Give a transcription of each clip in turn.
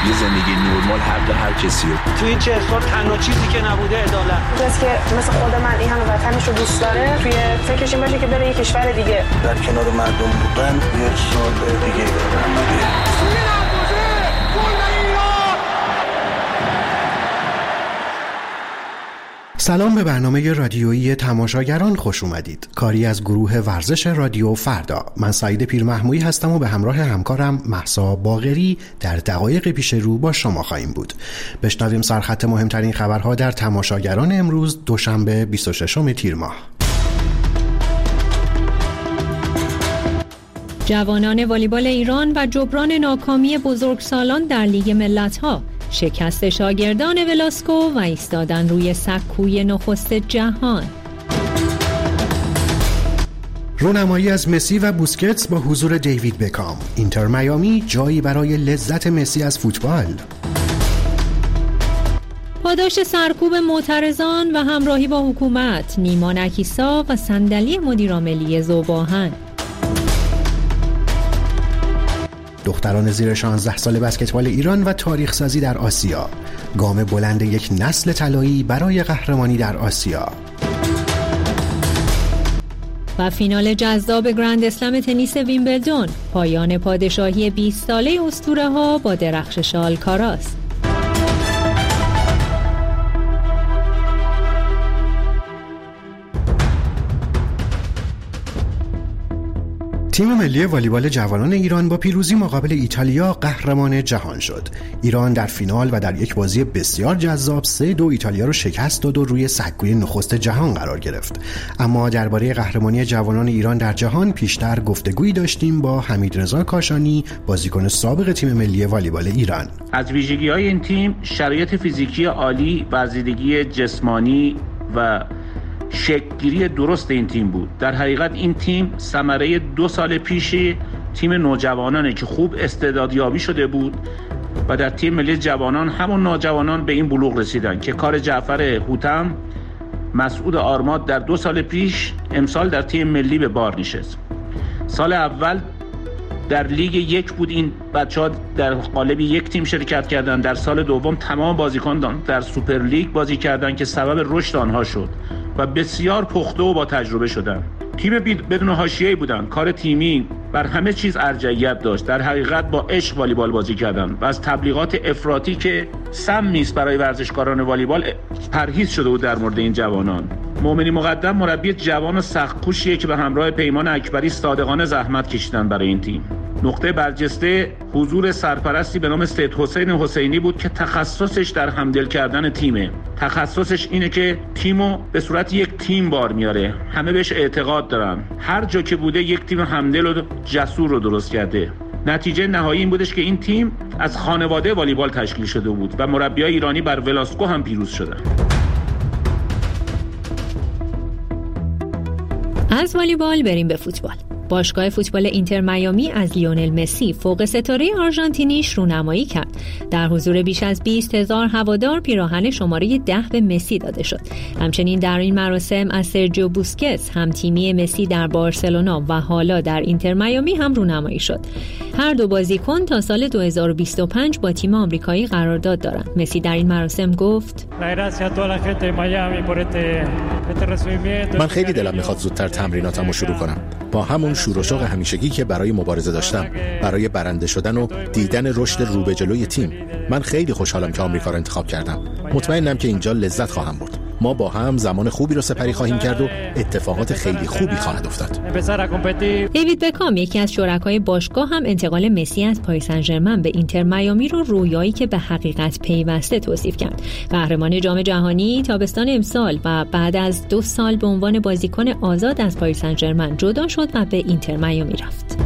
یه زندگی نرمال هر کسی رو. تو این 40 سال تنها چیزی که نبوده عدالت. کسی که مثل خود من این همه وطنش رو دوست داره توی فکرش این باشه که بره یه کشور دیگه در کنار مردم بودن یه سال دیگه سلام به برنامه رادیویی تماشاگران خوش اومدید. کاری از گروه ورزش رادیو فردا. من سعید پیرمحمودی هستم و به همراه همکارم مهسا باقری در دقایق پیش رو با شما خواهیم بود. بشنویم سرخط مهمترین خبرها در تماشاگران امروز دوشنبه 26 تیر ماه. جوانان والیبال ایران و جبران ناکامی بزرگسالان در لیگ ملت‌ها، شکست شاگردان ولاسکو و ایستادن روی سکوی نخست جهان. رونمایی از مسی و بوسکتس با حضور دیوید بکام. اینتر میامی جایی برای لذت مسی از فوتبال. پاداش سرکوب معترضان و همراهی با حکومت، نیما نکیسا و صندلی مدیرعاملی ذوب‌آهن. دختران زیر 16 سال بسکتبال ایران و تاریخ سازی در آسیا. گام بلند یک نسل طلایی برای قهرمانی در آسیا. و فینال جذاب گرند اسلم تنیس ویمبلدون، پایان پادشاهی 20 ساله اسطوره‌ها با درخشش آلکاراز. تیم ملی والیبال جوانان ایران با پیروزی مقابل ایتالیا قهرمان جهان شد. ایران در فینال و در یک بازی بسیار جذاب 3-2 ایتالیا رو شکست داد و روی سکوی نخست جهان قرار گرفت. اما درباره قهرمانی جوانان ایران در جهان پیشتر گفتگویی داشتیم با حمیدرضا کاشانی، بازیکن سابق تیم ملی والیبال ایران. از ویژگی‌های این تیم شرایط فیزیکی عالی، ورزیدگی جسمانی و شکل‌گیری درست این تیم بود. در حقیقت این تیم ثمره 2 سال پیشی تیم نوجوانانه که خوب استعدادیابی شده بود و در تیم ملی جوانان همون نوجوانان به این بلوغ رسیدن که کار جعفر هوتم، مسعود آرماد در 2 سال پیش امسال در تیم ملی به بار نشست. سال اول در لیگ 1 بود این بچه‌ها در قالب یک تیم شرکت کردند. در سال دوم تمام بازیکنان در سوپر لیگ بازی کردند که سبب رشد آنها شد و بسیار پخته و با تجربه شدند. تیم بدون حاشیه‌ای بودند. کار تیمی بر همه چیز ارجحیت داشت. در حقیقت با عشق والیبال بازی کردند و از تبلیغات افراطی که سمی است برای ورزشکاران والیبال پرهیز شده بود در مورد این جوانان. مومنی مقدم مربی جوان و سخت‌کوشیه که به همراه پیمان اکبری صادقانه زحمت کشیدن برای این تیم. نقطه برجسته حضور سرپرستی به نام سید حسین حسینی بود که تخصصش در همدل کردن تیمه. تخصصش اینه که تیمو به صورت یک تیم بار میاره. همه بهش اعتقاد دارن. هر جا که بوده یک تیم همدل و جسور رو درست کرده. نتیجه نهایی این بودش که این تیم از خانواده والیبال تشکیل شده بود و مربیای ایرانی بر ولاسکو هم پیروز شدن. از والیبال بریم به فوتبال. باشگاه فوتبال اینتر میامی از لیونل مسی فوق ستاره آرژانتینیش رونمایی کرد. در حضور بیش از 20,000 هوادار پیراهن شماره 10 به مسی داده شد. همچنین در این مراسم از سرجیو بوسکتس، هم تیمی مسی در بارسلونا و حالا در اینتر میامی هم رونمایی شد. هر دو بازیکن تا سال 2025 با تیم آمریکایی قرارداد دارند. مسی در این مراسم گفت: من خیلی دلم میخواد زودتر تمریناتمو شروع کنم. با همون شور و شوق همیشگی که برای مبارزه داشتم، برای برنده شدن و دیدن رشد رو به جلوی تیم. من خیلی خوشحالم که آمریکا رو انتخاب کردم. مطمئنم که اینجا لذت خواهم برد. ما با هم زمان خوبی رو سپری خواهیم کرد و اتفاقات خیلی خوبی خواهد افتاد. دیوید بکام، یکی از شرکای باشگاه، هم انتقال مسی از پاریس سن ژرمن به اینتر میامی رو رویایی که به حقیقت پیوسته توصیف کرد. قهرمان جام جهانی تابستان امسال و بعد از 2 سال به عنوان بازیکن آزاد از پاریس سن ژرمن جدا شد و به اینتر میامی رفت.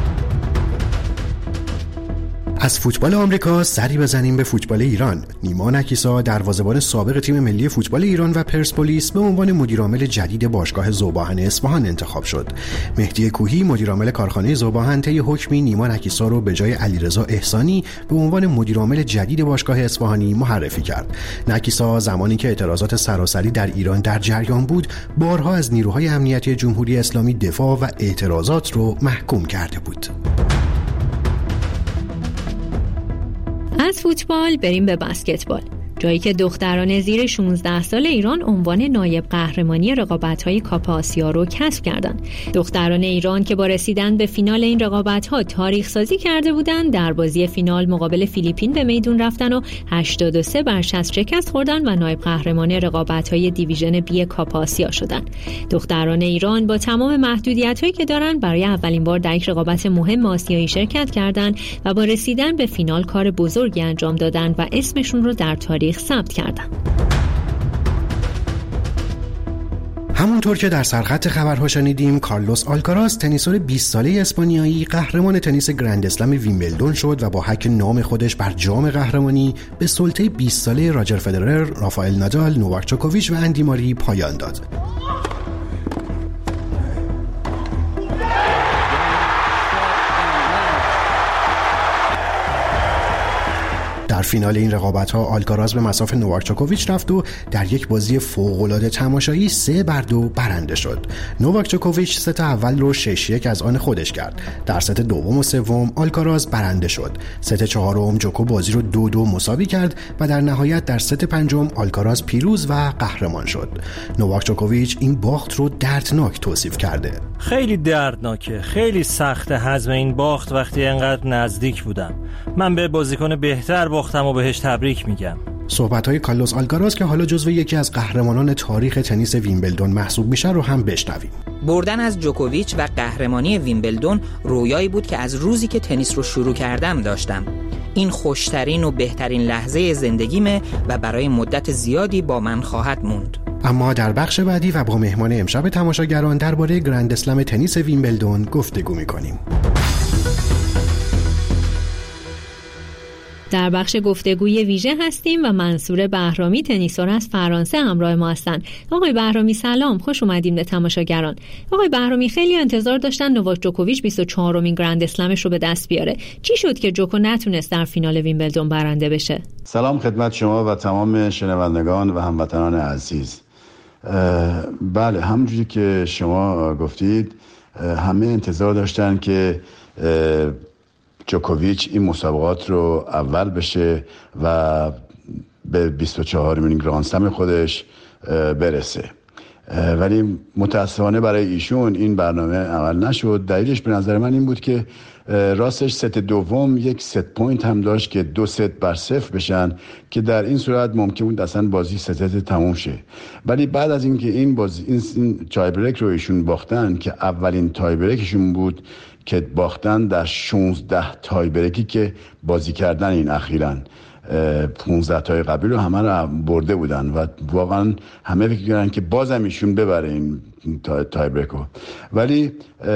از فوتبال آمریکا سری بزنیم به فوتبال ایران. نیما نکیسا، دروازه‌بان سابق تیم ملی فوتبال ایران و پرسپولیس، به عنوان مدیرعامل جدید باشگاه ذوب‌آهن اصفهان انتخاب شد. مهدی کوهی، مدیرعامل کارخانه ذوب‌آهن، طی حکمی نیما نکیسا رو به جای علیرضا احسانی به عنوان مدیرعامل جدید باشگاه اصفهانی معرفی کرد. نکیسا زمانی که اعتراضات سراسری در ایران در جریان بود، بارها از نیروهای امنیتی جمهوری اسلامی دفاع و اعتراضات رو محکوم کرده بود. از فوتبال بریم به بسکتبال، جایی که دختران زیر 16 سال ایران عنوان نایب قهرمانی رقابت‌های کاپ آسیا رو کسب کردند. دختران ایران که با رسیدن به فینال این رقابت‌ها تاریخ سازی کرده بودند، در بازی فینال مقابل فیلیپین به میدون رفتن و 83-60 شکست خوردن و نایب قهرمان رقابت‌های دیویژن بی کاپ آسیا شدند. دختران ایران با تمام محدودیت‌هایی که دارند برای اولین بار در یک رقابت مهم آسیایی شرکت کردند و با رسیدن به فینال کار بزرگی انجام دادند و اسمشون رو در تاریخ ثبت کردن. همونطور که در سرخط خبرها شنیدیم، کارلوس آلکاراز تنیسور 20 ساله اسپانیایی قهرمان تنیس گرند اسلم ویمبلدون شد و با حک نام خودش بر جام قهرمانی به سلطه 20 ساله راجر فدرر، رافائل نادال، نوواک جوکوویچ و اندی ماری پایان داد. در فینال این رقابت‌ها آلکاراز به مصاف نوواک جوکوویچ رفت و در یک بازی فوق‌العاده تماشایی 3-2 برنده شد. نوواک جوکوویچ ست اول رو 6-1 از آن خودش کرد. در ست دوم و سوم آلکاراز برنده شد. ست چهارم جوکو بازی رو 2-2 مساوی کرد و در نهایت در ست پنجم آلکاراز پیروز و قهرمان شد. نوواک جوکوویچ این باخت رو دردناک توصیف کرده. خیلی دردناکه، خیلی سخت هضم این باخت وقتی اینقدر نزدیک بودم. من به بازیکن بهتر باختم و بهش تبریک میگم. صحبت‌های کارلوس آلکاراز که حالا جزو یکی از قهرمانان تاریخ تنیس ویمبلدون محسوب میشه رو هم بشنویم. بردن از جوکوویچ و قهرمانی ویمبلدون رویایی بود که از روزی که تنیس رو شروع کردم داشتم. این خوشترین و بهترین لحظه زندگیمه و برای مدت زیادی با من خواهد موند. اما در بخش بعدی و با مهمان امشب تماشاگران درباره گرند اسلم تنیس ویمبلدون گفتگو می‌کنیم. در بخش گفتگوی ویژه هستیم و منصور بهرامی تنیسور از فرانسه همراه ما هستند. آقای بهرامی سلام، خوش اومدیم به تماشاگران. آقای بهرامی، خیلی انتظار داشتن نوواک جوکوویچ 24مین گرند اسلمش رو به دست بیاره. چی شد که جوکو نتونست در فینال ویمبلدون برنده بشه؟ سلام خدمت شما و تمام شنوندگان و هموطنان عزیز. بله، همونجوری که شما گفتید همه انتظار داشتن که جوکوویچ این مسابقات رو اول بشه و به 24مین گرند اسلم خودش برسه، ولی متاسفانه برای ایشون این برنامه عمل نشد. دلیلش به نظر من این بود که راستش ست دوم یک ست پوینت هم داشت که 2-0 بشن که در این صورت ممکن بود اصلا بازی ست تموم شه. ولی بعد از اینکه این بازی این تای بریک رو ایشون باختن که اولین تای بریکشون بود که باختن در 16 تای بریکی که بازی کردن این اخیراً 15 تای قبلی رو همه رو برده بودن و واقعا همه فکر کردن که بازم ایشون ببره این تای بریکو. ولی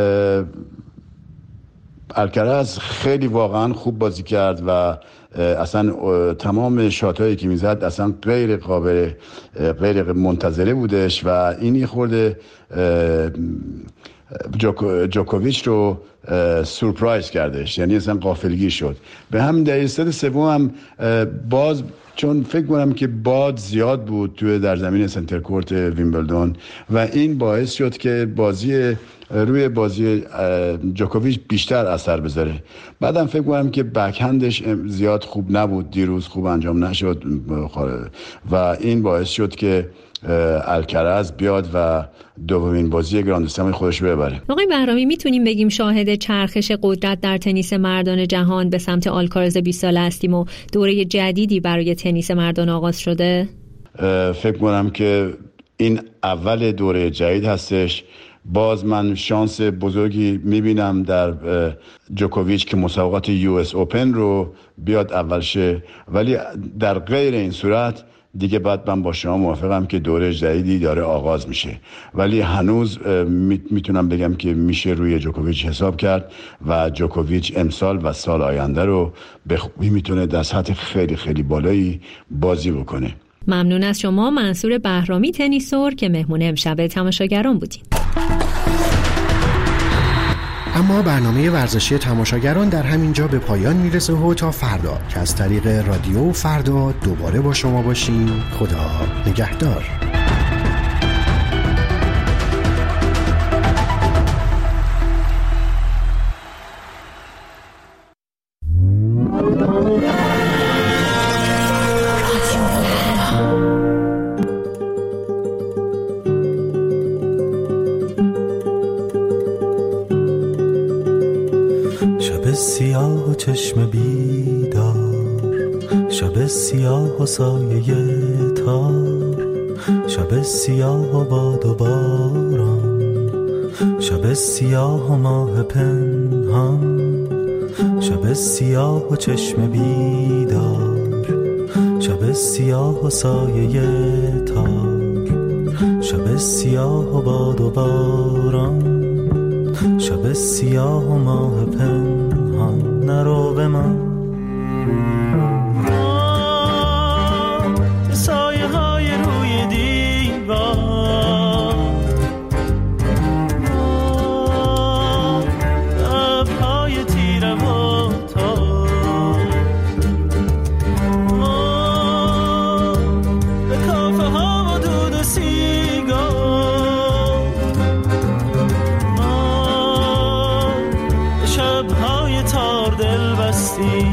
الکراز خیلی واقعا خوب بازی کرد و اصلا تمام شاتایی که میزد اصلا غیر منتظره بودش و اینی خورده جوکوویچ رو سورپرایز کردش، یعنی اصلا غافلگیر شد. به همین دلیل ست سوم هم باز چون فکر کنم که باد زیاد بود در زمین سنتر کورت ویمبلدون و این باعث شد که روی بازی جوکوویچ بیشتر اثر بذاره. بعدم فکر کنم که بک‌هندش زیاد خوب نبود، دیروز خوب انجام نشد و این باعث شد که الکراز بیاد و دومین بازی گراند اسلم خودش ببره. آقای بهرامی، میتونیم بگیم شاهد چرخش قدرت در تنیس مردان جهان به سمت آلکاراز 20 ساله هستیم و دوره جدیدی برای تنیس مردان آغاز شده؟ فکر کنم که این اول دوره جدید هستش. باز من شانس بزرگی میبینم در جوکوویچ که مسابقات US اوپن رو بیاد اول شه، ولی در غیر این صورت دیگه بعد من با شما موافقم که دوره جدیدی داره آغاز میشه، ولی هنوز میتونم بگم که میشه روی جوکوویچ حساب کرد و جوکوویچ امسال و سال آینده رو به خوبی میتونه در سطح خیلی خیلی بالایی بازی بکنه. ممنون از شما منصور بهرامی تنیسور که مهمون امشب تماشاگران بودین. اما برنامه ورزشی تماشاگران در همین جا به پایان میرسه و تا فردا که از طریق رادیو فردا دوباره با شما باشیم. خدا نگهدار. سیاه و چشم بیدار، شب سیاه و سایه تار، شب سیاه و باد و باران، شب سیاه و ماه پنهان، شب سیاه و چشم بیدار، شب سیاه و سایه تار، شب سیاه و باد و باران، شب سیاه و ماه پنهان. نرو به من سایه های روی دیوار، ابرهای تیره و تار، به کافه ها و دود و سیگار، به شبهای تار دل بستی.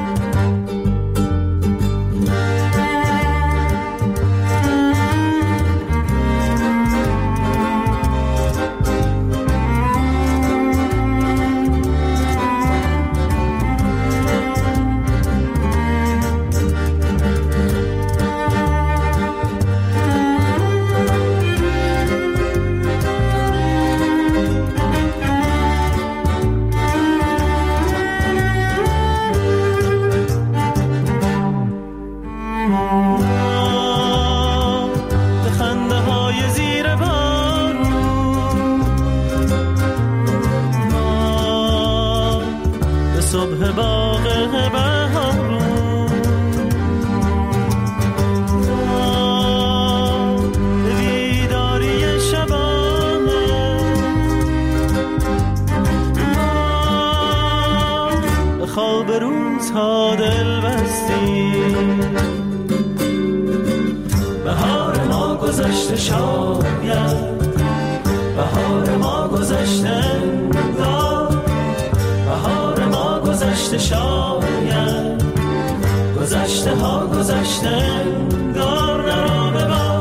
صبح باغ بهارون، به بیداری شبانه، به خواب روزها دل بستی. بهار ما گذشته شاید، بهار ما گذشته گذشته شاید، گذشته ها گذشته انگار. نرو ببار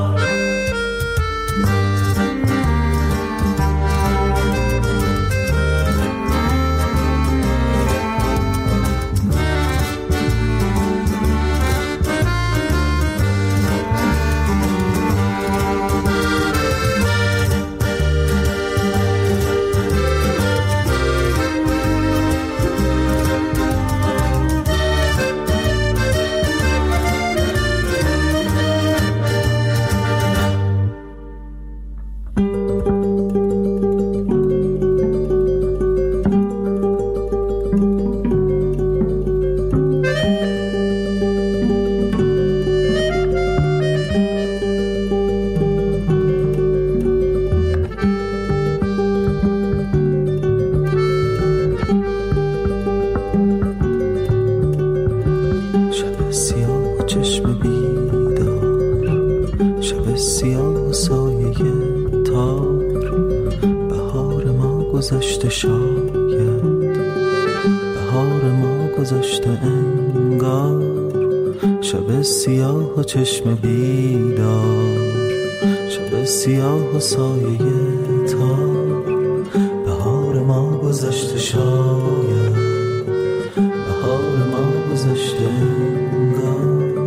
گذشته شاید، بهار ما گذشته انگار. شب سیاه و چشم بیدار، شب سیاه و سایه تار، بهار ما گذشته شاید، بهار ما گذشته انگار.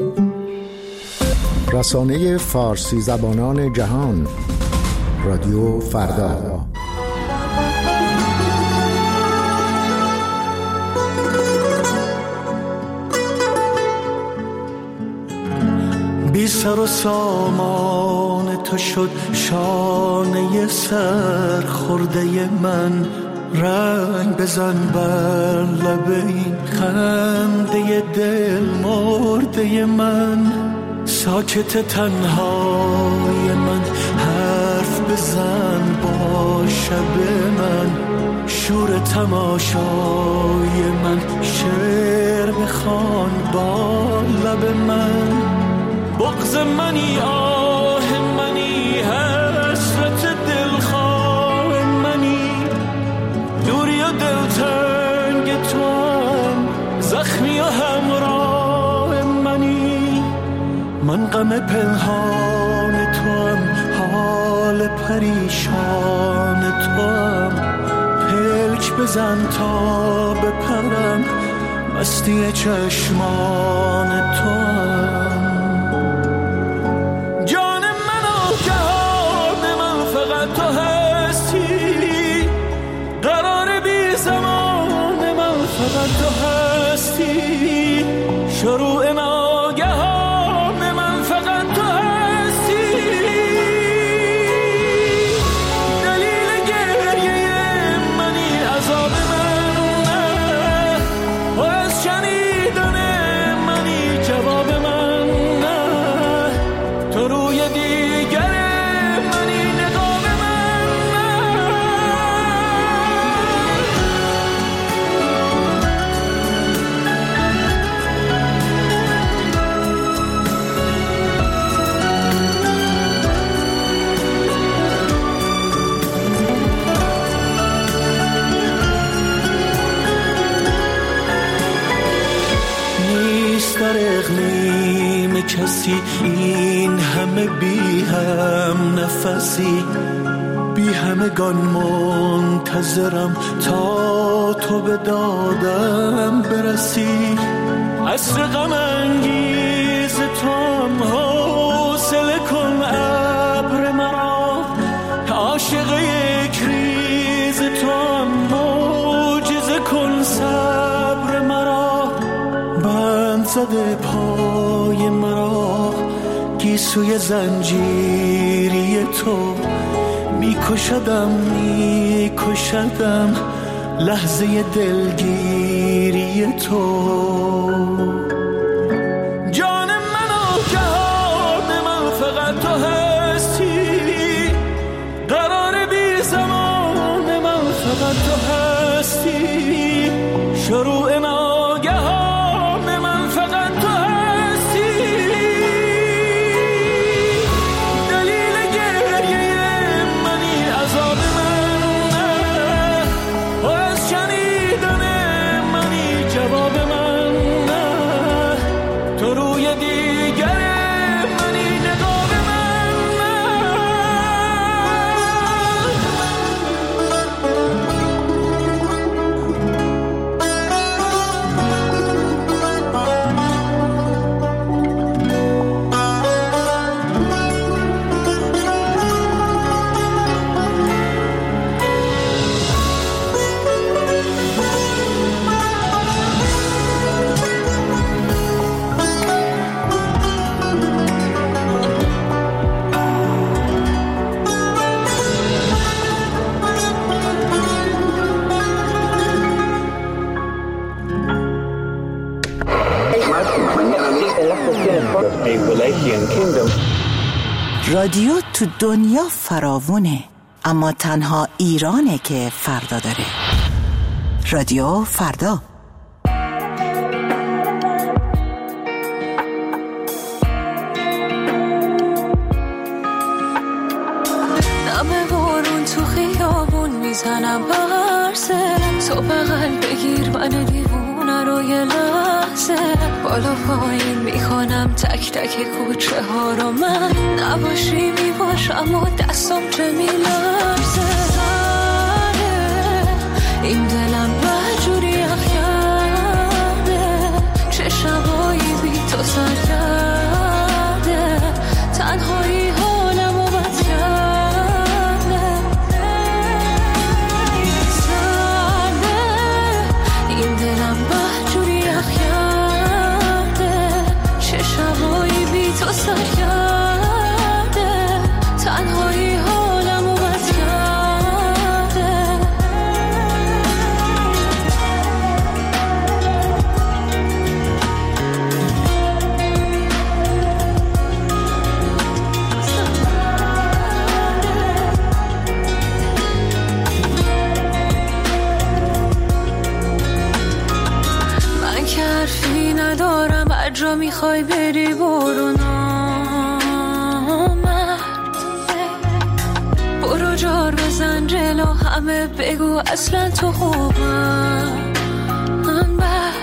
رسانه فارسی زبانان جهان، رادیو فردا. بی سر و سامان تو شد شانه سر خورده من، رنگ بزن بر لب این خنده دل مرده من. ساکت تنهای من حرف بزن با شب من، شور تماشای من شعر بخوان با لب من. بغض منی آه منی حسرت دلخواه منی، دوری و دلتنگ تو هم زخمی و همراه منی. من غم پنهان تو هم حال پریشان تو هم، پلک پیچ بزن تا بپرم، مستی چشمان تو هم. جان من و جهان من فقط تو هستی، قرار بی زمان من فقط تو هستی، شروع ناگهان من فقط تو هستی، دلیل گریه منی، عذاب من نه، پر از شنیدن منی، جواب من نه، تو روی دیگر منی، نقاب من نه. نیست در اقلیم کسی این همه بی هم نفسی، بی همگان منتظرم تا تو به دادم برسی، عصر غم انگیز تو هم حوصله کن ابر مرا، عاشق یک ریز تو هم معجزه کن صبر مرا، بند زده پای مرا گیسوی زنجیری تو، میکشدم لحظه دلگیری تو. جان من و جهان من فقط تو هستی، قرار بی زمان من فقط تو هستی، شروع ناگهان من فقط تو هستی، دلیل گریه منی، عذاب من نه، پر از شنیدن منی، جواب من نه، تو روی دیگر منی، نقاب من نه. رادیو تو دنیا فراوونه، اما تنها ایرانه که فردا داره. رادیو فردا. دم بارون تو خیابون میزنم برسه، تو بغل بگیر من دیوونه رو یه لحظه، بالا پایین میخوانم تک تک کوچه ها رو، من نباشی میباشم و دستم چه میلرزه، این دلم بجوری یخ کرده، چه شبایی بی تو سر کرده، تنهایی حالم و بد کرده، سرده این دلم بجوری یخ کرده، چه شبایی بی تو سر کرده، تنهایی حالم و بد کرده. من که حرفی ندارم، هر جا میخوای بری برو، برو جار بزن جلو همه، بگو اصلا تو خوبم، من بد،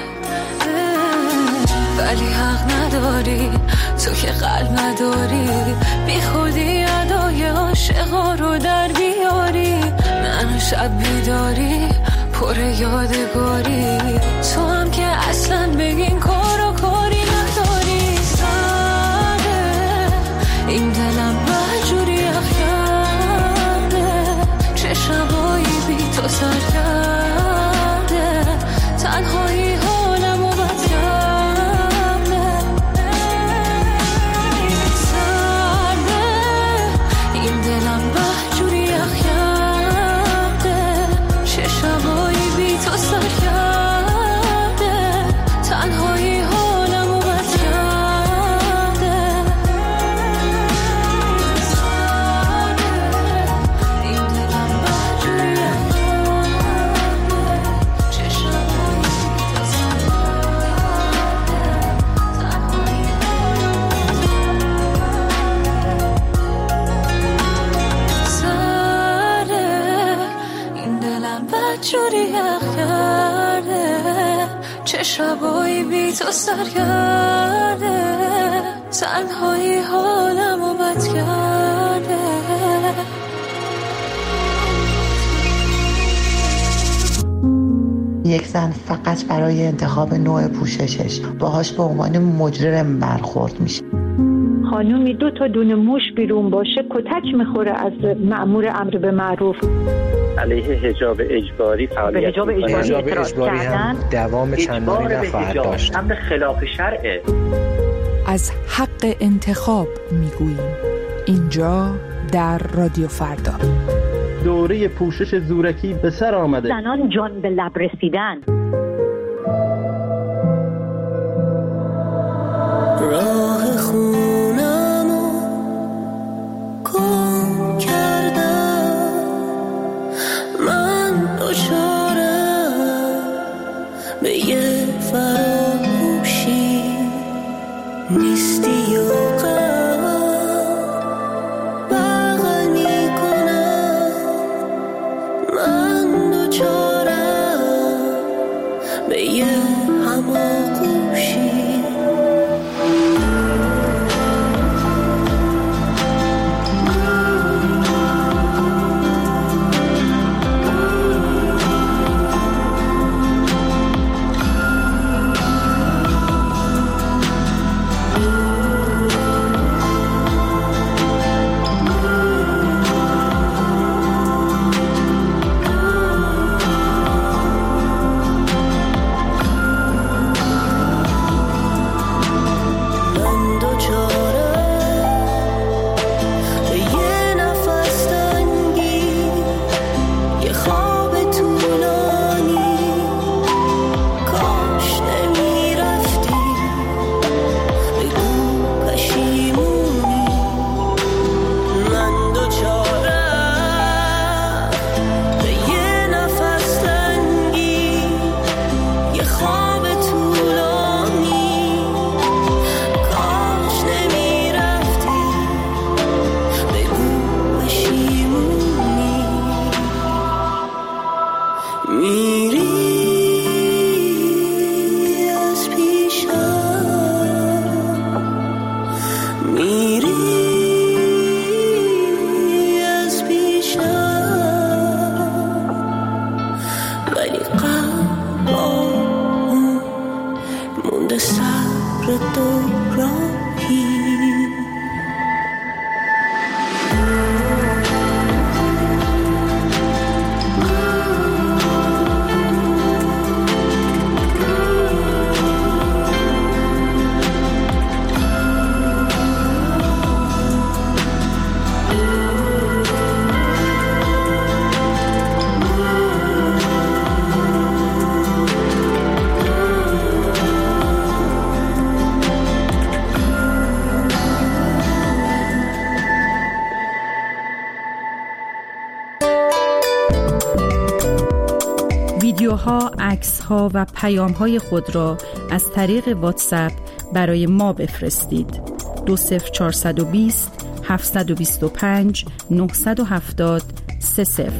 ولی حق نداری، تو که قلب نداری، بی خودی ادای عاشقا رو در بیاری، منو شب بیداری یادگاری، تو هم که اصلا بگین کارو کاری نداری. سرده این دلم بجوری اخیرده، چه شبایی بی تو سر کرده، تنهایی حالمو بد کرده. سرده این دلم بجوری اخیرده، چه شبایی بی تو سر کرده، تنهایی حالمو بد کرده. این دلم بجوری اخیرده، چه شبایی بی تو سر کرده، تنهایی حالمو بد کرده. یک زن فقط برای انتخاب نوع پوششش باهاش به عنوان مجرم برخورد میشه. خانومی 2 تا دونه موش بیرون باشه کتک میخوره از مأمور امر به معروف. علیه حجاب اجباری فعالیت حجاب اجباری هم دوام چندانی نخواهد داشت. امر خلاف شرعه. از حق انتخاب میگوییم اینجا در رادیو فردا. دوره پوشش زورکی به سر آمده. زنان جان به لب رسیدن. راه خونمو گم کردم، من دچارم به یه فراموشی نیستی و غم بغل میکنم، من دچارم به یه هماغوشی. ویدیوها، عکس‌ها و پیام‌های خود را از طریق واتساپ برای ما بفرستید. 20420 725 970 30.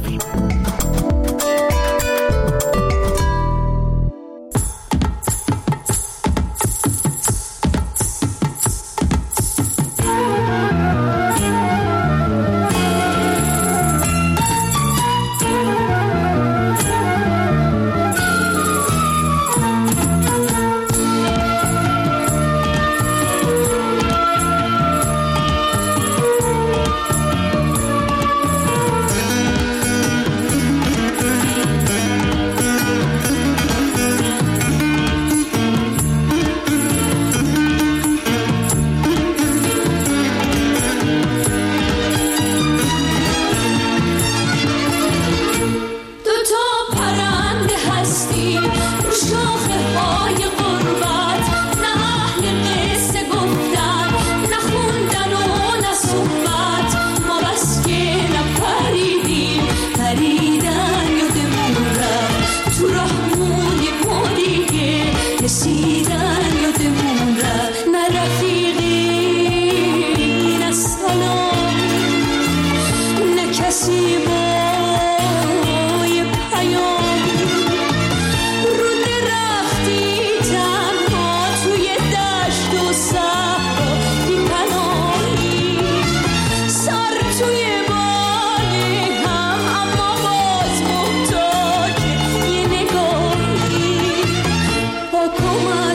رسیدن یادمون رفت، نه رفیقی نه سلامی، نه کسی با یه پیامی، رو درختی تنها توی دشت و صحرا بی پناهی، سر توی بالای هم اما باز محتاج یه نگاهی، پاک و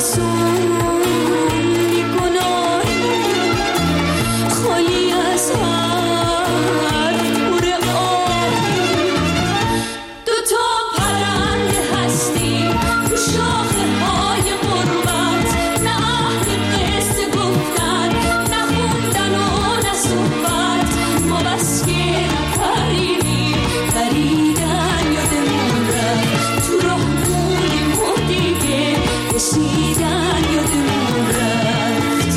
معصوم بی گناهی، خالی از هر پور آهی، دوتا پرنده هستیم تو شاخه های غربت، نه اهل قصه گفتن نه خوندن و نه صحبت، ما بس که نپریدیم پریدن یادمون رفت، تو راه موندیم و دیگه رسیدن یادمون رفت.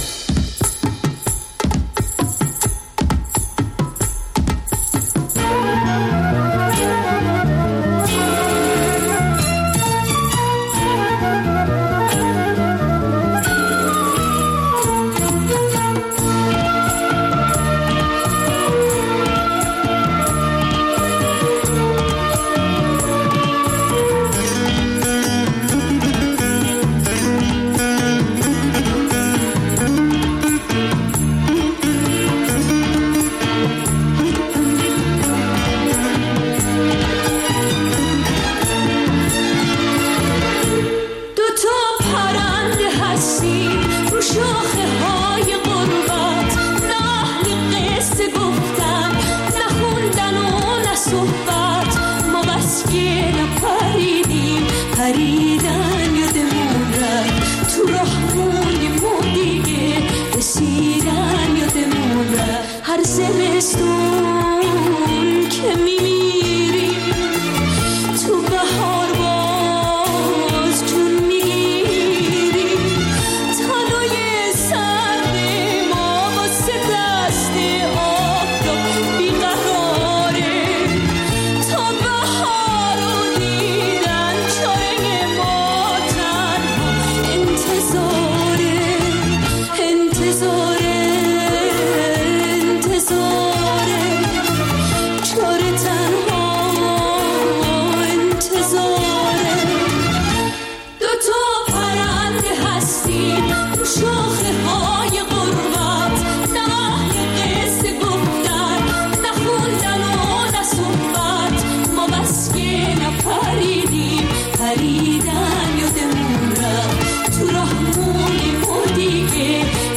دوتا پرنده هستیم رو شاخه های غربت، نه اهل قصه گفتن نه خوندن و نه صحبت، ما بس که نپریدیم پریدن یادمون رفت، تو راه موندیم و دیگه رسیدن یادمون رفت. هر زمستون که میمیریم تو بهار باز جون میگیریم، تنهای سرد ما واسه دست آفتاب بیقراره، تا بهار رو دیدن چاره ما تنها انتظاره، انتظاره، انتظاره، چاره تنها انتظاره. دوتا پرنده هستیم تو شاخه های غربت، نه اهل قصه گفتن نه خوندن و نه صحبت، ما بس که نپریدیم پریدن یادمون رفت، تو راه موندیم و دیگه